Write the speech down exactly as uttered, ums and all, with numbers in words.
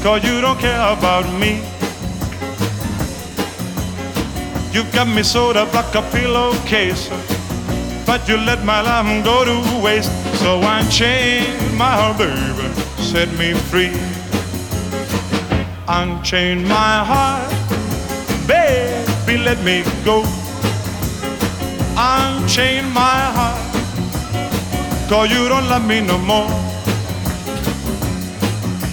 'cause you don't care about me. You've got me sewed up like a pillowcase, but you let my life go to waste. So unchain my heart, baby, set me free. Unchain my heart, baby, let me go. Unchain my heart, 'cause you don't love me no more.